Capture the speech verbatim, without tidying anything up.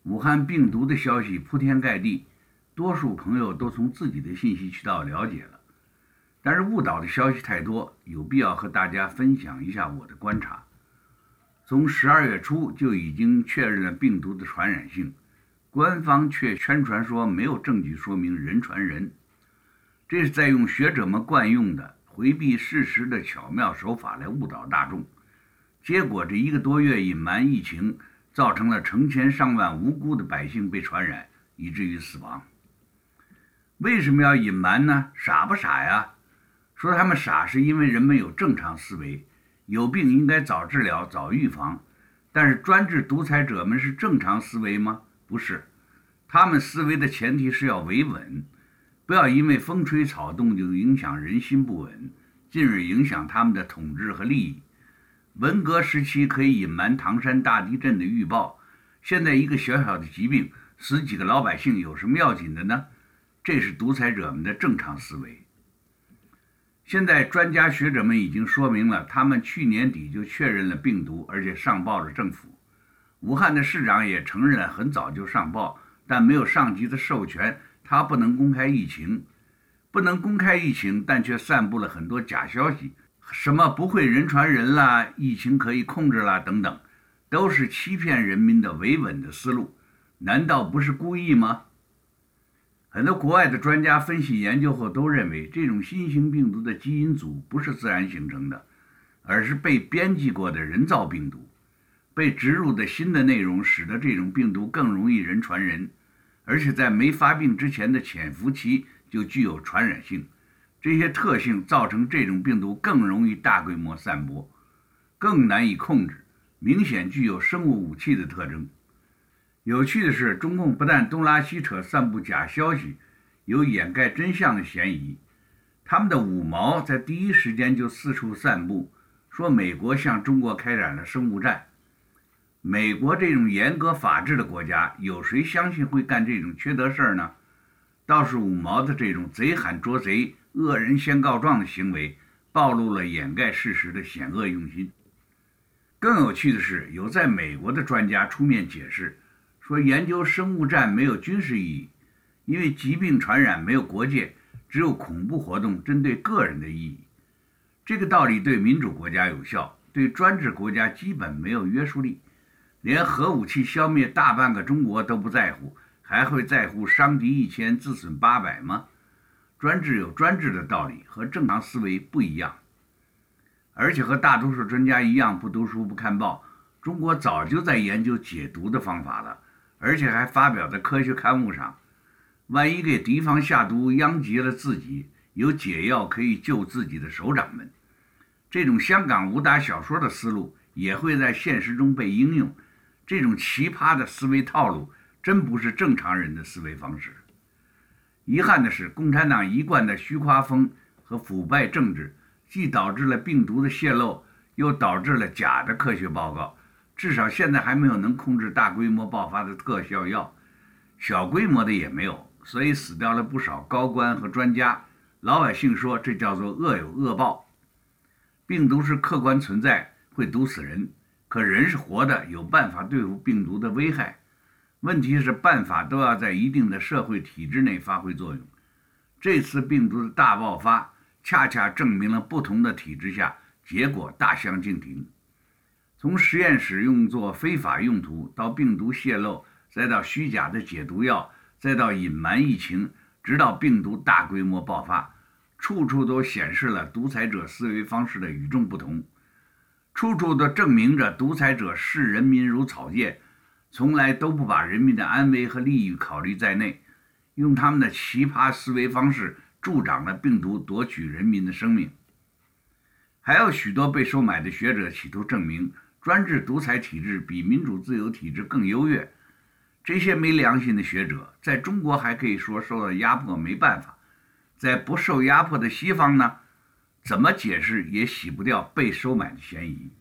武汉病毒的消息铺天盖地，多数朋友都从自己的信息渠道了解了，但是误导的消息太多，有必要和大家分享一下我的观察。从十二月初就已经确认了病毒的传染性，官方却宣传说没有证据说明人传人，这是在用学者们惯用的回避事实的巧妙手法来误导大众。结果这一个多月隐瞒疫情，造成了成千上万无辜的百姓被传染，以至于死亡。为什么要隐瞒呢？傻不傻呀？说他们傻是因为人们有正常思维，有病应该早治疗早预防。但是专制独裁者们是正常思维吗？不是，他们思维的前提是要维稳，不要因为风吹草动就影响人心不稳，进而影响他们的统治和利益。文革时期可以隐瞒唐山大地震的预报，现在一个小小的疾病死几个老百姓有什么要紧的呢？这是独裁者们的正常思维。现在专家学者们已经说明了，他们去年底就确认了病毒，而且上报了政府。武汉的市长也承认了很早就上报，但没有上级的授权，他不能公开疫情。不能公开疫情，但却散布了很多假消息，什么不会人传人啦，疫情可以控制啦等等，都是欺骗人民的维稳的思路。难道不是故意吗？很多国外的专家分析研究后都认为，这种新型病毒的基因组不是自然形成的，而是被编辑过的人造病毒。被植入的新的内容使得这种病毒更容易人传人，而且在没发病之前的潜伏期就具有传染性。这些特性造成这种病毒更容易大规模散播，更难以控制，明显具有生物武器的特征。有趣的是，中共不但东拉西扯散布假消息，有掩盖真相的嫌疑，他们的五毛在第一时间就四处散布，说美国向中国开展了生物战。美国这种严格法治的国家，有谁相信会干这种缺德事儿呢？倒是五毛的这种贼喊捉贼、恶人先告状的行为，暴露了掩盖事实的险恶用心。更有趣的是，有在美国的专家出面解释，说研究生物战没有军事意义，因为疾病传染没有国界，只有恐怖活动针对个人的意义。这个道理对民主国家有效，对专制国家基本没有约束力。连核武器消灭大半个中国都不在乎，还会在乎伤敌一千自损八百吗？专制有专制的道理，和正常思维不一样。而且和大多数专家一样，不读书不看报，中国早就在研究解毒的方法了，而且还发表在科学刊物上。万一给敌方下毒殃及了自己，有解药可以救自己的首长们。这种香港武打小说的思路也会在现实中被应用。这种奇葩的思维套路真不是正常人的思维方式。遗憾的是，共产党一贯的虚夸风和腐败政治，既导致了病毒的泄露，又导致了假的科学报告。至少现在还没有能控制大规模爆发的特效药，小规模的也没有，所以死掉了不少高官和专家。老百姓说这叫做恶有恶报。病毒是客观存在，会毒死人，可人是活的，有办法对付病毒的危害。问题是办法都要在一定的社会体制内发挥作用。这次病毒的大爆发恰恰证明了不同的体制下结果大相径庭。从实验室用作非法用途，到病毒泄露，再到虚假的解毒药，再到隐瞒疫情，直到病毒大规模爆发，处处都显示了独裁者思维方式的与众不同，处处都证明着独裁者视人民如草芥，从来都不把人民的安危和利益考虑在内，用他们的奇葩思维方式助长了病毒夺取人民的生命。还有许多被收买的学者企图证明专制独裁体制比民主自由体制更优越。这些没良心的学者在中国还可以说受到压迫没办法，在不受压迫的西方呢，怎么解释也洗不掉被收买的嫌疑。